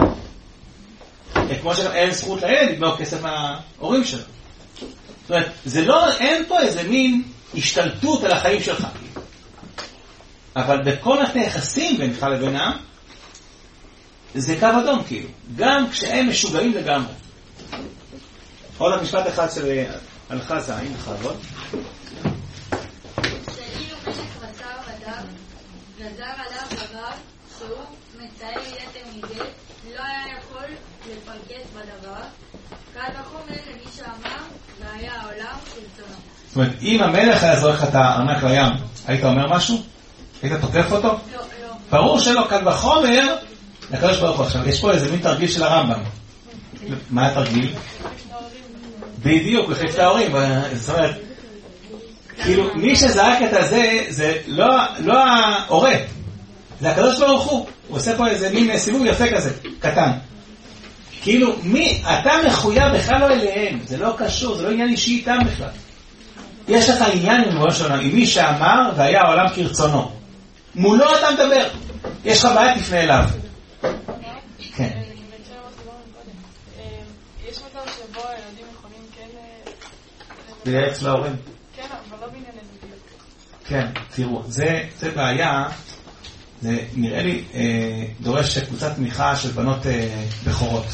כמו שאין זכות לילד לגנוב כסף מההורים שלו. זאת אומרת, זה לא, אין פה איזה מין השתלטות על החיים שלך. אבל בכל מערכת היחסים בינך לבינם, זה קו אדום כאילו. גם כשהם משוגעים לגמרי. עוד משפט אחד של הלכה זין, בכבוד. שאילו מלך בשר ודם, גזר עליו דבר שהוא מצער יתר מזה, לא היה יכול לפרקס בדבר, קל וחומר למי שאמר, והיה העולם כרצונו. זאת אומרת, אם המלך היה זורק את הארנק לים, היית אומר משהו? היית תוקף אותו? לא, לא. ברור שלא, קל וחומר לקדוש ברוך הוא. עכשיו, יש פה איזה מין תרגיל של הרמב"ם. מה התרגיל? בדיוק, לחליף את ההורים. זאת אומרת, כאילו, מי שזרק את הזה, זה לא ההורה. זה הקדוש ברוך הוא. הוא עושה פה איזה מין סיבוב יפה כזה, קטן. כאילו, אתה מחויב בכלל לא אליהם. זה לא קשור, זה לא עניין אישי איתם בכלל. יש לך עניין עם מי שאמר, והיה העולם כרצונו. מולו אתה מדבר. יש לך בעיה, תפנה אליו. כן. יש מצב שבו הילדים יכולים כן... לייעץ להורים. כן, אבל לא בענייני בדיוק. כן, תראו, זה בעיה, זה נראה לי דורש קבוצת תמיכה של בנות בכורות.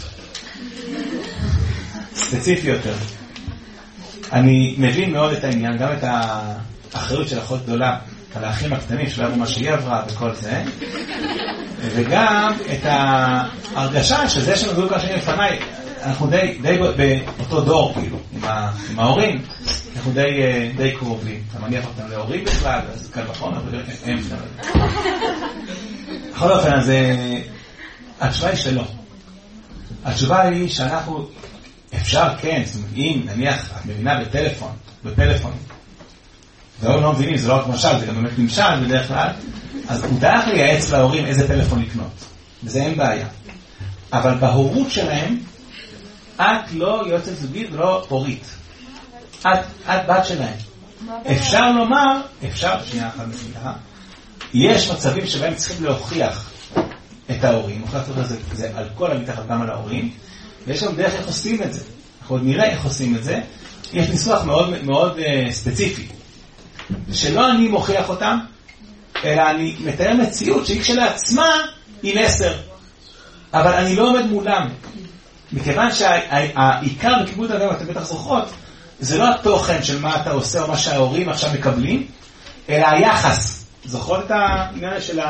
ספציפי יותר. אני מבין מאוד את העניין, גם את האחריות של אחות גדולה על האחים הקטנים שלנו, מה שהיא עברה וכל זה, וגם את ההרגשה שזה שנגעו כאן שנים לפניי, אנחנו די באותו דור, כאילו, עם ההורים, אנחנו די קרובים. אתה מניח אותם להורים בכלל, אז קל וחומר, אבל הם אפשר. בכל אופן, אז התשובה היא שלא. התשובה היא שאנחנו, אפשר כן, זאת אומרת, אם נניח, את מבינה בפלאפון, והוא לא מבינים, זה לא רק משל, זה גם באמת נמשל בדרך כלל, אז הוא דרך לייעץ להורים איזה טלפון לקנות. וזה אין בעיה. אבל בהורות שלהם, את לא יועצת זוגית ולא הורית. את בת שלהם. אפשר לומר, שנייה אחת בסמיכה, יש מצבים שבהם צריכים להוכיח את ההורים. זה על כל המתחת גם על ההורים, ויש שם דרך איך עושים את זה. אנחנו עוד נראה איך עושים את זה. יש ניסוח מאוד מאוד ספציפי. שלא אני מוכיח אותם, אלא אני מתאר מציאות שהיא כשלעצמה היא נסר. אבל אני לא עומד מולם. מכיוון שהעיקר בכיבוד האדם, אתם בטח זוכרות, זה לא התוכן של מה אתה עושה או מה שההורים עכשיו מקבלים, אלא היחס. זוכרות את העניין של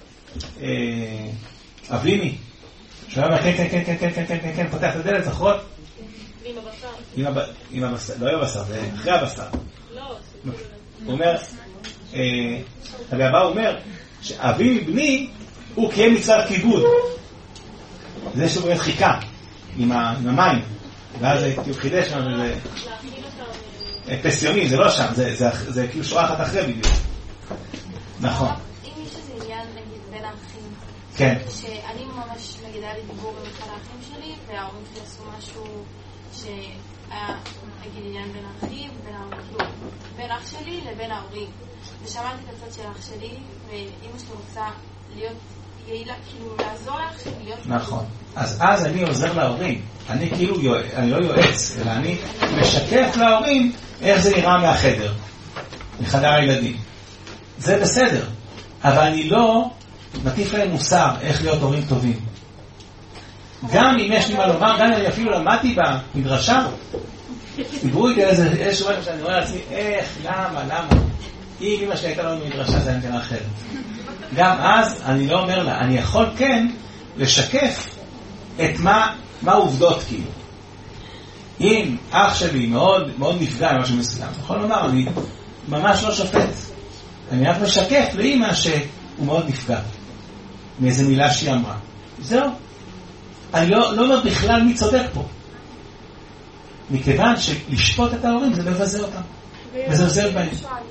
אבימי? שהוא אומר, כן, כן, כן, כן, כן, כן, כן, כן, פותח את הדלת, זוכרות? עם הבשר. לא עם הבשר, זה אחרי הבשר. הוא אומר, רבי אבאו אומר, שאבימי בני, הוא קיים מצוות כיבוד. זה שהוא באמת חיכה עם המים. ואז הוא חידש שם, זה פסיוני, זה לא שם, זה כאילו שורה אחת אחרי בדיוק. נכון. אם יש איזה עניין, נגיד, בין האחים, כן. שאני ממש, נגיד, היה לי דיבור עם אחד האחים שלי, וההורים שלי עשו משהו שהיה, נגיד, עניין בין האחים, בין אח שלי לבין ההורים. ושמעתי את הצד של אח שלי, ואמא שלי רוצה להיות יעילה, כאילו, לעזור לאח שלי להיות... נכון. אז אני עוזר להורים. אני כאילו, אני לא יועץ, אלא אני משקף להורים איך זה נראה מהחדר, מחדר הילדים. זה בסדר, אבל אני לא מטיף להם מוסר איך להיות הורים טובים. גם אם יש לי מה לומר, גם אם אני אפילו למדתי במדרשה, דיברו איתי איזשהו רגע שאני רואה לעצמי, איך, למה? אם אמא שלי הייתה לנו במדרשה, זה היה אחרת. גם אז אני לא אומר לה, אני יכול כן לשקף את מה העובדות כאילו. אם אח שלי מאוד נפגע עם משהו מסוים, יכול לומר, אני ממש לא שופט. אני רק משקף לאמא שהוא מאוד נפגע מאיזה מילה שהיא אמרה. זהו. אני לא אומר בכלל מי צודק פה. מכיוון שלשפוט את ההורים זה מבזה אותם. מזלזל בהם.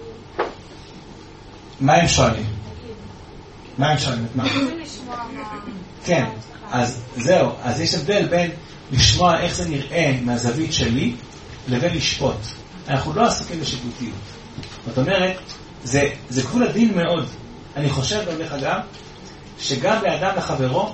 מה הם שואלים? מה הם שואלים? את מה? כן. אז זהו. אז יש הבדל בין לשמוע איך זה נראה מהזווית שלי לבין לשפוט. אנחנו לא עסוקים בשיפוטיות. זאת אומרת, זה גבול הדין מאוד. אני חושב במלך אדם, שגם באדם לחברו,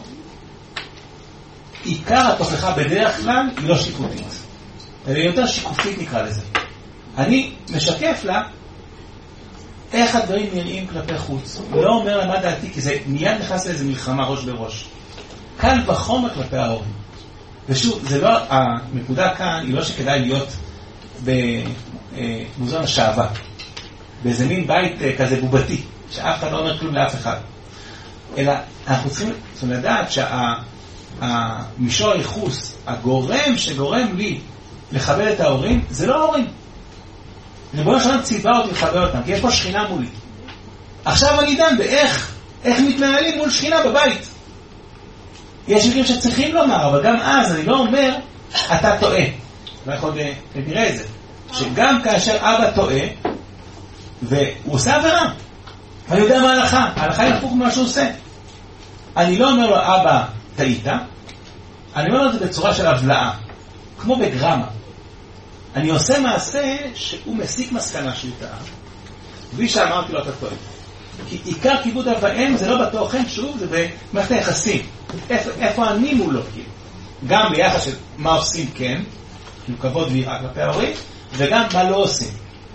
עיקר התוכחה בדרך כלל היא לא שיפוטית. אלא יותר שיקופית נקרא לזה. אני משקף לה איך הדברים נראים כלפי חוץ. לא אומר למה דעתי, כי זה מיד נכנס לאיזה מלחמה ראש בראש. קל וחומר כלפי ההורים. ושוב, זה לא, הנקודה כאן היא לא שכדאי להיות במוזיאון השעבה. באיזה מין בית כזה בובתי, שאף אחד לא אומר כלום לאף אחד. אלא אנחנו צריכים לדעת שהמישור הייחוס, הגורם שגורם לי לכבד את ההורים, זה לא ההורים. ריבונו של עולם ציווה אותי לכבד אותם, כי יש פה שכינה מולי. עכשיו אני דן באיך מתנהלים מול שכינה בבית. יש מקרים שצריכים לומר, אבל גם אז אני לא אומר, אתה טועה. ואיך עוד נראה את זה. שגם כאשר אבא טועה, והוא עושה עבירה, ואני יודע מה ההלכה. ההלכה היא הפוך ממה שהוא עושה. אני לא אומר לו, אבא, טעית. אני אומר לו את זה בצורה של הבלעה, כמו בגרמה. אני עושה מעשה שהוא מסיק מסקנה שהוא טעה, בלי שאמרתי לו, אתה טועה. כי עיקר כיבוד אב ואם זה לא בתוכן, שוב, זה במערכת היחסים. איפה אני מולו, כאילו. גם ביחס של מה עושים כן, כאילו כבוד ויראה כלפי ההורים, וגם מה לא עושים.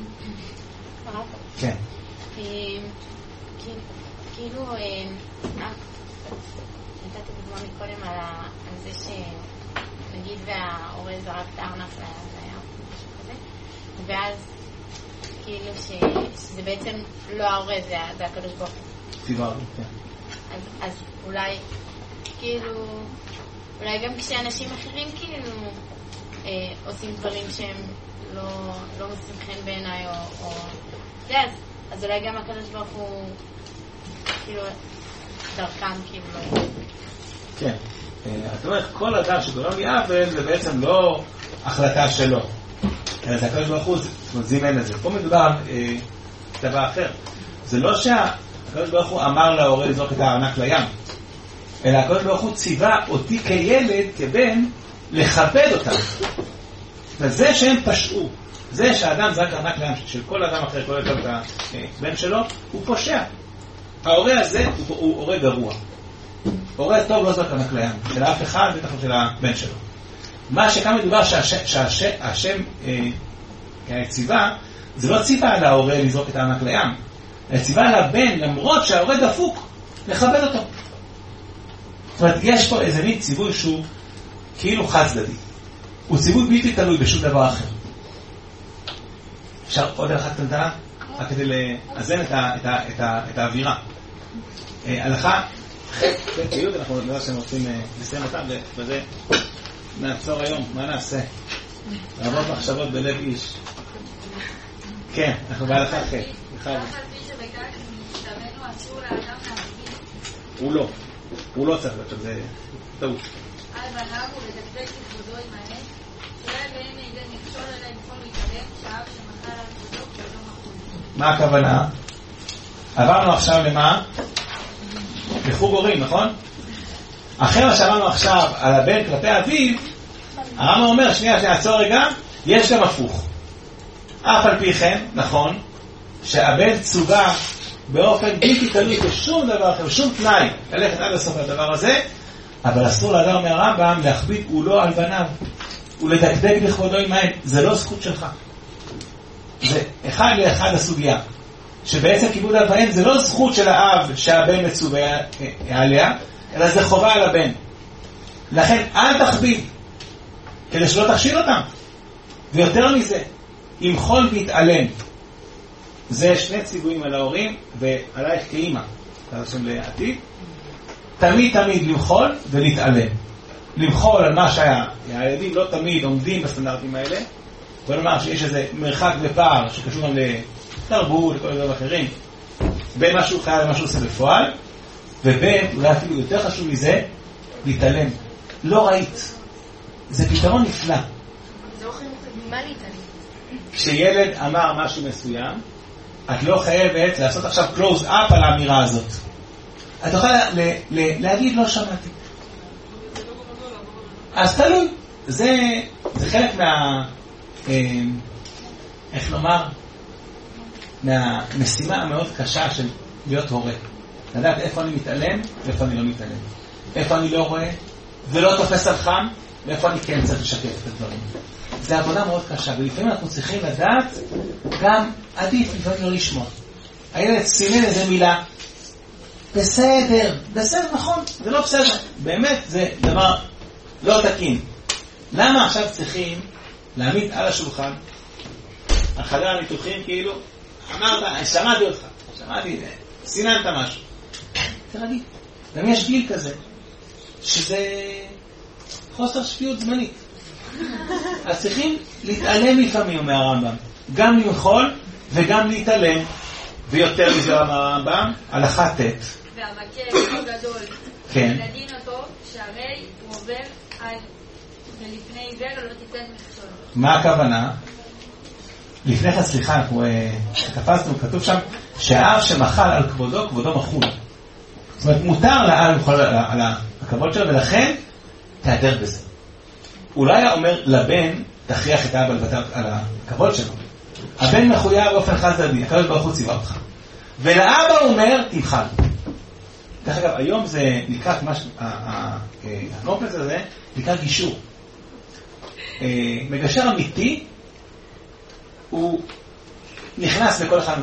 כן. כאילו, נתתי דוגמה מקודם על זה שנגיד וההורה זרק את הארנק לים, משהו כזה, ואז כאילו שזה בעצם לא ההורה, זה הקדוש ברוך הוא. ציוואר, כן. אז אולי, כאילו, אולי גם כשאנשים אחרים כאילו עושים דברים שהם לא מוצאים חן בעיניי, או אז אולי גם הקדוש ברוך הוא כאילו דרכם כאילו לא... כן. את אומרת, כל אדם שגורם לי עוול זה בעצם לא החלטה שלו. אלא זה הקדוש ברוך הוא, זאת אומרת, זימן את זה. פה מדובר דבר אחר. זה לא שהקדוש ברוך הוא אמר להורה לזרוק את הארנק לים, אלא הקדוש ברוך הוא ציווה אותי כילד, כבן, לכבד אותם. וזה שהם פשעו, זה שהאדם זרק ארנק לים, של כל אדם אחר, כל אדם את הבן שלו, הוא פושע. ההורה הזה הוא הורה גרוע. הורה טוב לא זרק ארנק לים, של אף אחד, בטח של הבן שלו. מה שכאן מדובר שהשם ציווה, זה לא ציווה על ההורה לזרוק את הארנק לים, אלא ציווה על הבן, למרות שההורה דפוק, לכבד אותו. זאת אומרת, יש פה איזה מין ציווי שהוא כאילו חד צדדי. הוא ציווי בלתי תלוי בשום דבר אחר. אפשר עוד אחת קטנה, רק כדי לאזן את האווירה. הלכה, חטא, אנחנו נדבר שהם רוצים לסיים אותם, וזה נעצור היום, מה נעשה? רבות מחשבות בלב איש. כן, אנחנו בהלכה חטא. הוא לא צריך להיות, זה טעות. על בניו ולדקדק לכבודו עם האמת, שיהיה בהם לידי מכשול אליי בכל מתקדם, שאב שמחל על כבודו כבודו מחול. מה הכוונה? עברנו עכשיו למה? לחוג הורים, נכון? אחרי מה שאמרנו עכשיו על הבן כלפי אביו, הרמב"ם אומר, שנייה, שנעצור רגע, יש גם הפוך. אף על פי כן, נכון, שהבן צוגה באופן בלתי תלוי בשום דבר אחר, בשום תנאי, ללכת עד הסוף לדבר הזה, אבל אסור לאדם אומר הרמב"ם להכביד עולו על בניו ולדקדק לכבודו עם העין. זה לא זכות שלך. זה אחד לאחד הסוגיה. שבעצם כיבוד אב ואם זה לא זכות של האב שהבן מצווה עליה, אלא זה חובה על הבן. לכן אל תכביד, כדי שלא תכשיל אותם. ויותר מזה, אם חול והתעלם, זה שני ציוויים על ההורים ועלייך כאימא, תרשם לעתיד, תמיד למחול ולהתעלם. למחול על מה שהיה. הילדים לא תמיד עומדים בסטנדרטים האלה, ולומר שיש איזה מרחק ופער שקשור גם לתרבות וכל דבר אחרים, בין מה שהוא חייב ומה שהוא עושה בפועל, ובין, אולי אפילו יותר חשוב מזה, להתעלם. לא ראית. זה פתרון נפלא. זה לא חייבת מה להתעלם. כשילד אמר משהו מסוים, את לא חייבת לעשות עכשיו close up על האמירה הזאת. את יכולה להגיד לא שמעתי. אז תלוי. זה חלק איך לומר, מהמשימה המאוד קשה של להיות הורה. לדעת איפה אני מתעלם ואיפה אני לא מתעלם. איפה אני לא רואה ולא תופס על חם, ואיפה אני כן צריך לשקף את הדברים. זה עבודה מאוד קשה, ולפעמים אנחנו צריכים לדעת גם עדיף לפעמים לא לשמוע. הילד סימן איזה מילה, בסדר, נכון, זה לא בסדר, באמת זה דבר לא תקין. למה עכשיו צריכים להעמיד על השולחן, על חדר הניתוחים, כאילו, אמרת, שמעתי אותך, סיננת משהו. תרגע, גם יש גיל כזה, שזה חוסר שפיות זמנית. אז צריכים להתעלם לפעמים, אומר הרמב"ם. גם למחול וגם להתעלם. ויותר מזה אומר הרמב"ם, הלכה ט'. והמכה הוא גדול. כן. לדין אותו, שהרי הוא עובר על ולפני עיוור לא תיתן מכשול. מה הכוונה? לפני כן, סליחה, אנחנו תפסנו, כתוב שם, שהאב שמחל על כבודו, כבודו מחול. זאת אומרת, מותר לאב למחול על הכבוד שלו, ולכן תהדר בזה. אולי היה אומר לבן, תכריח את האבא לוותר על הכבוד שלו. הבן מחויב באופן חד צדדי, הקדוש ברוך הוא ציווה אותך. ולאבא הוא אומר, תמחל. דרך אגב, היום זה נקרא, הקומפלקס הזה, נקרא גישור. מגשר אמיתי, הוא נכנס לכל אחד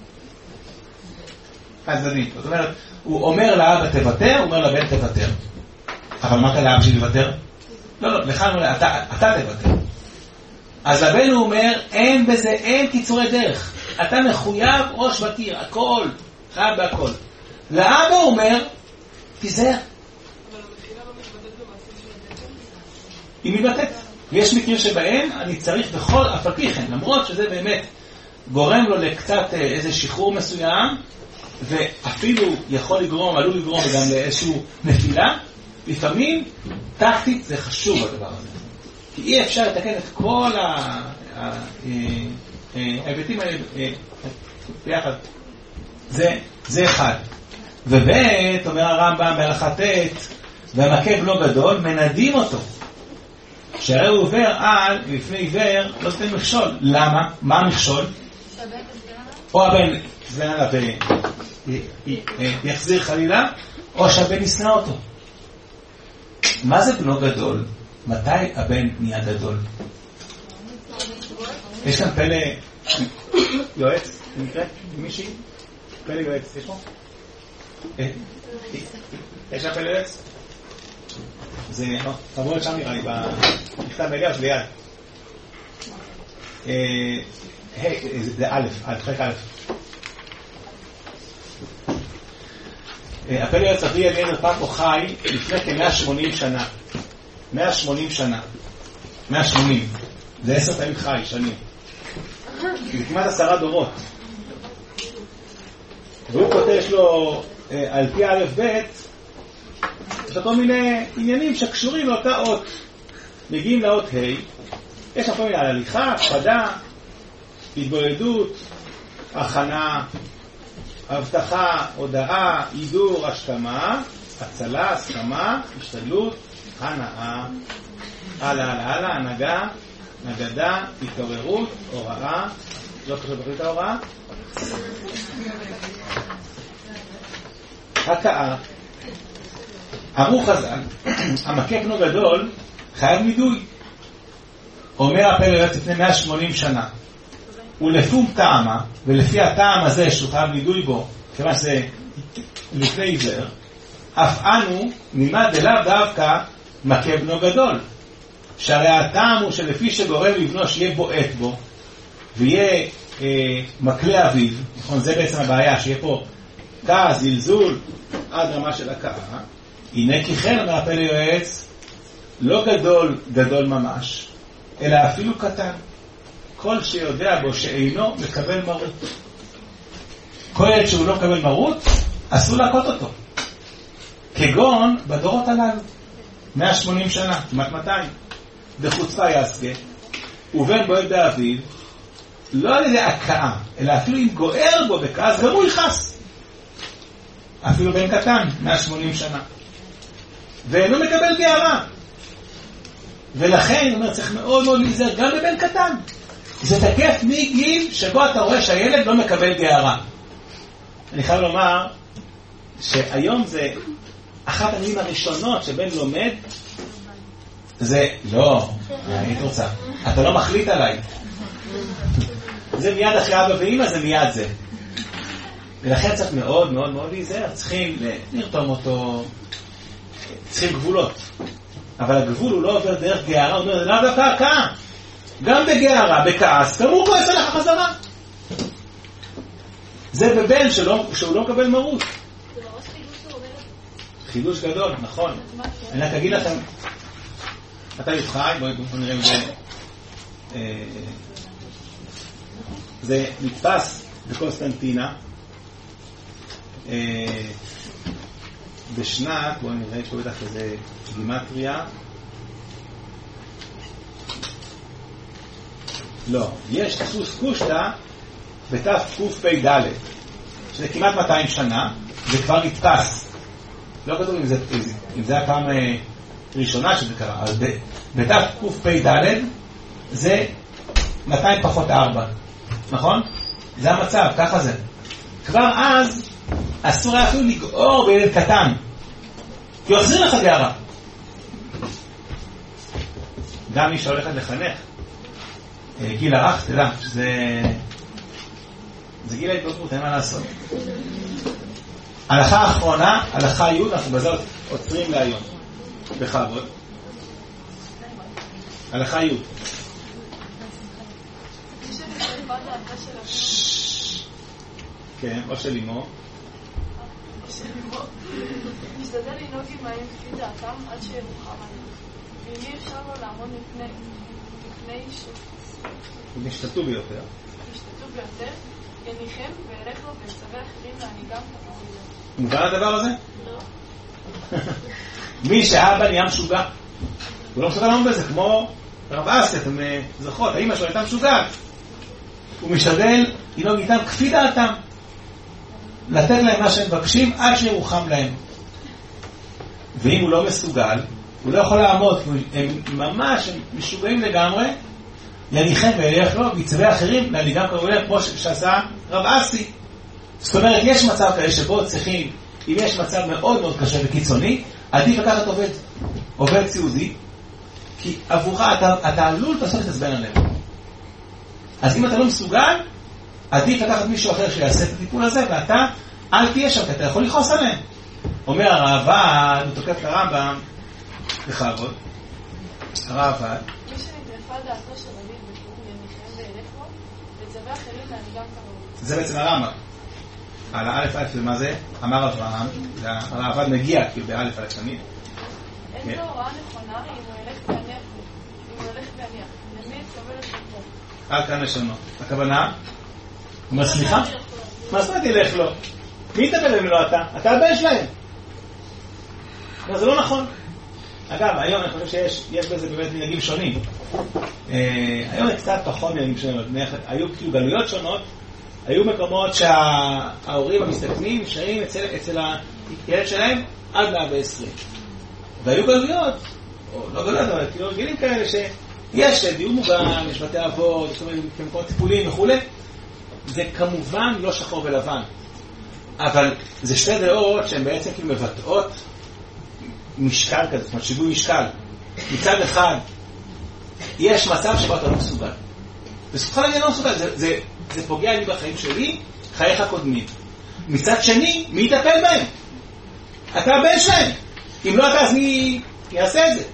צדדי. זאת אומרת, הוא אומר לאבא תוותר, הוא אומר לבן תוותר. אבל מה כאן לאבא שלי לוותר? לא, לך אני אומר, אתה תוותר. אז לבן הוא אומר, אין בזה, אין קיצורי דרך. אתה מחויב ראש בקיר, הכל, חייב בהכל. לאבא הוא אומר, תיזהר. אבל המחילה לא מתבטאת במעשים של הדקל? היא מתבטאת. יש מקרים שבהם אני צריך בכל אף על פי כן, למרות שזה באמת גורם לו לקצת איזה שחרור מסוים, ואפילו יכול לגרום, עלול לגרום גם לאיזשהו נפילה, לפעמים טקטית זה חשוב הדבר הזה. כי אי אפשר לתקן את כל ההיבטים האלה ביחד. זה אחד. ובית, אומר הרמב"ם בהלכה ט', והמכה בנו גדול, מנדים אותו. שהרי הוא עובר על, לפני עיוור, לא תתן מכשול. למה? מה המכשול? או הבן זמן עליו יחזיר חלילה, או שהבן ישנא אותו. מה זה בנו גדול? מתי הבן נהיה גדול? יש כאן פלא יועץ, במקרה? מישהי? פלא יועץ, יש פה? יש כאן פלא יועץ? זה, תבואו לשם נראה לי, במכתב מגיע שליד. זה א', חלק א'. הפלא יועץ אבי אליעזר פאפו חי לפני כ-180 שנה. 180 שנה. 180. זה 10 פעמים חי, שנים. זה כמעט 10 דורות. והוא כותב, יש לו, על פי א' ב', יש לו כל מיני עניינים שקשורים לאותה אות. מגיעים לאות ה', יש שם כל מיני על הליכה, הקפדה, התבודדות, הכנה, הבטחה, הודעה, הידור, השכמה, הצלה, הסכמה, השתדלות, הנאה, הלאה, הנהגה, נגדה, התעוררות, הוראה, לא חשוב בחלית ההוראה, הכאה. אמרו חז"ל, המכה בנו גדול חייב מידוי. אומר הפלא יועץ לפני 180 שנה. ולפום טעמה, ולפי הטעם הזה שהוא חייב מידוי בו, כיוון שזה לפני עיוור, אף אנו נלמד אליו דווקא מכה בנו גדול. שהרי הטעם הוא שלפי שגורם לבנו שיהיה בועט בו, ויהיה מקלה אביו, נכון, זה בעצם הבעיה, שיהיה פה כעס, זלזול, עד רמה של הכאה. הנה כי כן, אומר הפלא יועץ, לא גדול ממש, אלא אפילו קטן. כל שיודע בו שאינו מקבל מרות. כל ילד שהוא לא מקבל מרות, אסור להכות אותו. כגון בדורות הללו, 180 שנה, כמעט 200. בחוצפה יסגה, ובן בועט באביו, לא על ידי הכאה, אלא אפילו אם גוער בו בכעס, גם הוא יכעס. אפילו בן קטן, 180 שנה. ואינו מקבל גערה. ולכן, הוא אומר, צריך מאוד מאוד להיזהר גם בבן קטן. זה תקף מגיל שבו אתה רואה שהילד לא מקבל גערה. אני חייב לומר שהיום זה אחת המילים הראשונות שבן לומד, זה לא, היית רוצה, אתה לא מחליט עליי. זה מיד אחרי אבא ואמא, זה מיד זה. ולכן צריך מאוד מאוד מאוד להיזהר, צריכים לרתום אותו, צריכים גבולות. אבל הגבול הוא לא עובר דרך גערה, הוא אומר, זה לא דווקא הכאה. גם בגערה, בכעס, גם הוא כועס עליך חזרה. זה בבן שהוא לא מקבל מרות. זה ממש חידוש שהוא אומר. חידוש גדול, נכון. אני רק אגיד לכם, אתה יוחאי, בואו נראה אם זה נתפס בקונסטנטינה בשנת, בואו נראה, יש פה בטח איזה גימטריה. לא, יש דפוס קושטא בתקפ"ד, שזה כמעט 200 שנה, זה כבר נתפס. לא כתוב אם זה הפעם ראשונה שזה קרה, אבל בתקפ"ד זה 200 פחות 4, נכון? זה המצב, ככה זה. כבר אז אסור היה אפילו לגעור בילד קטן, כי הוא יחזיר לך גערה. גם מי שהולכת לחנך גיל הרך, תדע, זה גיל ההתבגרות, אין מה לעשות. הלכה האחרונה, הלכה י', אנחנו בזה עוצרים להיום. בכבוד. הלכה י'. כן, או של אמו. משתדל לנהוג עם מים כפי דעתם עד שירוחם עליהם. ואם אי אפשר לו לעמוד לפני נשתתו ביותר. יניחם וילך לו ויצווה אחרים להנהיגם כמוהו. מובן הדבר הזה? לא. מי שאבא נהיה משוגע, הוא לא מסוגל לעמוד בזה, כמו רב אסי, אתם זוכרות, האמא שלו הייתה משוגעת. הוא משתדל לנהוג איתם כפי דעתם, לתת להם מה שהם מבקשים עד שירוחם להם. ואם הוא לא מסוגל, הוא לא יכול לעמוד, הם ממש משוגעים לגמרי, יניחם וילך לו ויצווה אחרים להנהיגם כמוהו, כמו שעשה רב אסי. זאת אומרת, יש מצב כאלה שבו צריכים, אם יש מצב מאוד מאוד קשה וקיצוני, עדיף לקחת עובד סיעודי, כי עבורך אתה עלול בסוף להתעצבן עליהם. אז אם אתה לא מסוגל, עדיף לקחת מישהו אחר שיעשה את הטיפול הזה, ואתה אל תהיה שם, אתה יכול לכעוס עליהם. אומר הרעב"ד, הוא תוקף לרמב"ם, בכבוד. הרב עבד. מי שנטרפה דעתו של רבי וניחם ואלכו, וצווה אחרים ואני גם קרוב. זה בעצם הרמב"ם. על האלף אלף זה מה זה? אמר אברהם, הרב עבד מגיע כאילו באלף אלף תמיד. אין לו הוראה נכונה אם הוא הולך להניח. למי יתקבל לשמור? עד כאן לשונו. הכוונה? הוא אומר סליחה? מה זאת אומרת ילך לו? מי יטפל ממנו אתה? אתה הבן שלהם. זה לא נכון. אגב, היום אני חושב שיש בזה באמת מנהגים שונים. היום קצת פחות מנהגים שונים. היו כאילו גלויות שונות. היו מקומות שההורים המסתכנים נשארים אצל הילד שלהם עד 120. והיו גלויות, או לא גלויות, אבל כאילו גילים כאלה שיש דיור מוגן, יש בתי אבות, יש מקומות טיפולים וכו'. זה כמובן לא שחור ולבן. אבל זה שתי דעות שהן בעצם כאילו מבטאות משקל כזה, זאת אומרת שיווי משקל. מצד אחד, יש מצב שבו אתה לא מסוגל. בסופו של דבר לא מסוגל, זה פוגע לי בחיים שלי, חייך קודמים. מצד שני, מי יטפל בהם? אתה הבן שלהם. אם לא אתה, אז מי יעשה את זה?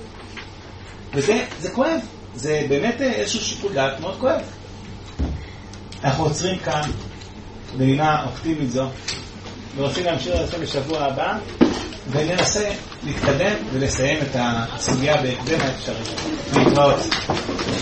וזה כואב. זה באמת איזשהו שיקול דעת מאוד כואב. אנחנו עוצרים כאן בנימה אופטימית זו, ורוצים להמשיך לעשות בשבוע הבא, וננסה להתקדם ולסיים את הסוגיה בהקדם האפשרי. להתראות.